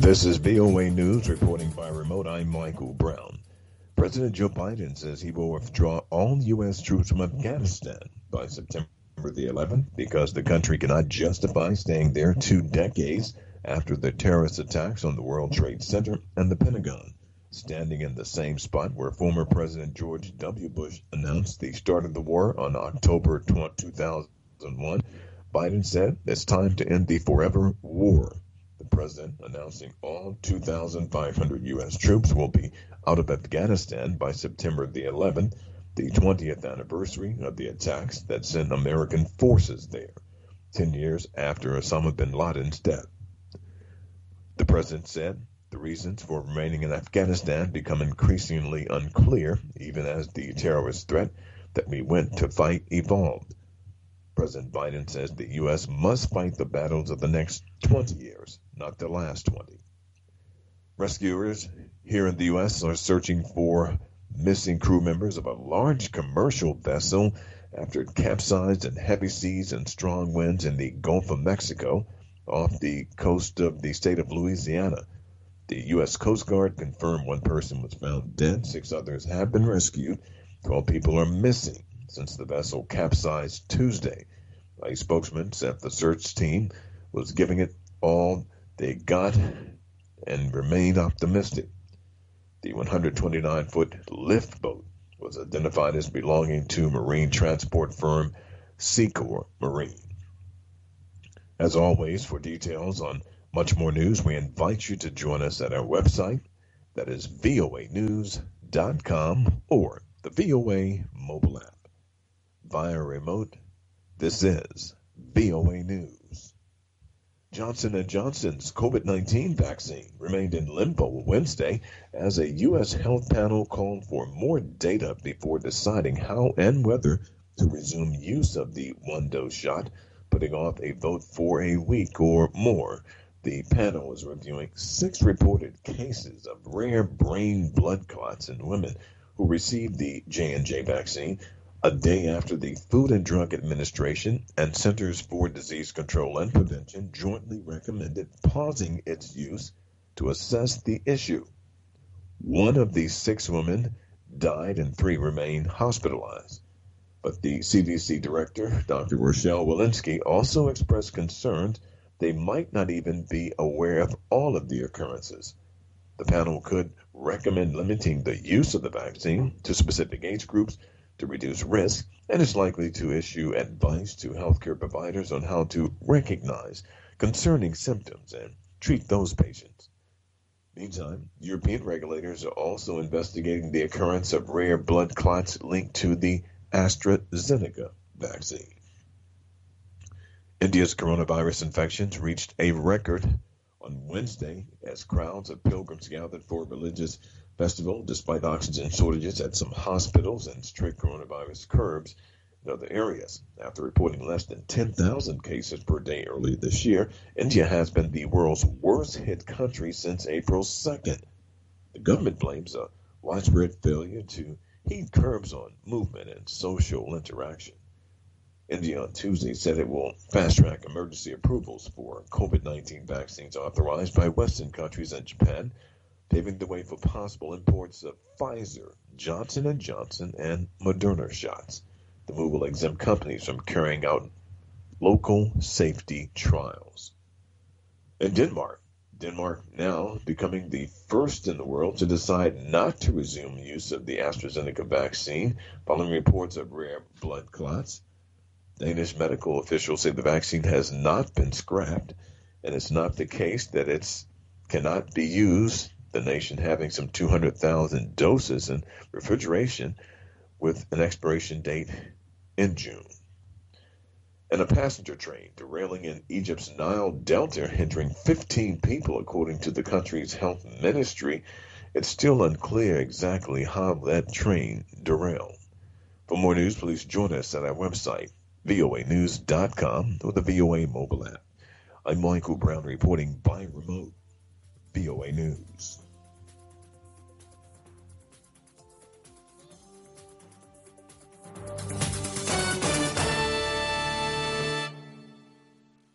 This is VOA News reporting by remote. I'm Michael Brown. President Joe Biden says he will withdraw all U.S. troops from Afghanistan by September the 11th because the country cannot justify staying there 2 decades after the terrorist attacks on the World Trade Center and the Pentagon, standing in the same spot where former President George W. Bush announced the start of the war on October 2001. Biden said it's time to end the forever war. The president announcing all 2,500 U.S. troops will be out of Afghanistan by September the 11th, the 20th anniversary of the attacks that sent American forces there, 10 years after Osama bin Laden's death. The president said the reasons for remaining in Afghanistan become increasingly unclear, even as the terrorist threat that we went to fight evolved. President Biden says the U.S. must fight the battles of the next 20 years, not the last 20. Rescuers here in the U.S. are searching for missing crew members of a large commercial vessel after it capsized in heavy seas and strong winds in the Gulf of Mexico off the coast of the state of Louisiana. The U.S. Coast Guard confirmed one person was found dead. 6 others have been rescued. 12 people are missing since the vessel capsized Tuesday. A spokesman said the search team was giving it all they got and remained optimistic. The 129-foot lift boat was identified as belonging to marine transport firm Secor Marine. As always, for details on much more news, we invite you to join us at our website, that is voanews.com, or the VOA mobile app. Via remote, this is VOA News. Johnson & Johnson's COVID-19 vaccine remained in limbo Wednesday as a U.S. health panel called for more data before deciding how and whether to resume use of the one-dose shot, putting off a vote for a week or more. The panel is reviewing 6 reported cases of rare brain blood clots in women who received the J&J vaccine a day after the Food and Drug Administration and Centers for Disease Control and Prevention jointly recommended pausing its use to assess the issue. 1 of the 6 women died and 3 remain hospitalized. But the CDC director, Dr. Rochelle Walensky, also expressed concerns they might not even be aware of all of the occurrences. The panel could recommend limiting the use of the vaccine to specific age groups to reduce risk, and is likely to issue advice to healthcare providers on how to recognize concerning symptoms and treat those patients. Meantime, European regulators are also investigating the occurrence of rare blood clots linked to the AstraZeneca vaccine. India's coronavirus infections reached a record on Wednesday as crowds of pilgrims gathered for a religious festival despite oxygen shortages at some hospitals and strict coronavirus curbs in other areas. After reporting less than 10,000 cases per day earlier this year, India has been the world's worst hit country since April 2nd. The government blames a widespread failure to heed curbs on movement and social interaction. India on Tuesday said it will fast-track emergency approvals for COVID-19 vaccines authorized by Western countries and Japan, paving the way for possible imports of Pfizer, Johnson & Johnson, and Moderna shots. The move will exempt companies from carrying out local safety trials. In Denmark now becoming the first in the world to decide not to resume use of the AstraZeneca vaccine following reports of rare blood clots. Danish medical officials say the vaccine has not been scrapped, and it's not the case that it cannot be used, the nation having some 200,000 doses in refrigeration with an expiration date in June. And a passenger train derailing in Egypt's Nile Delta, hindering 15 people, according to the country's health ministry. It's still unclear exactly how that train derailed. For more news, please join us at our website, voanews.com, or the VOA mobile app. I'm Michael Brown reporting by remote. VOA News.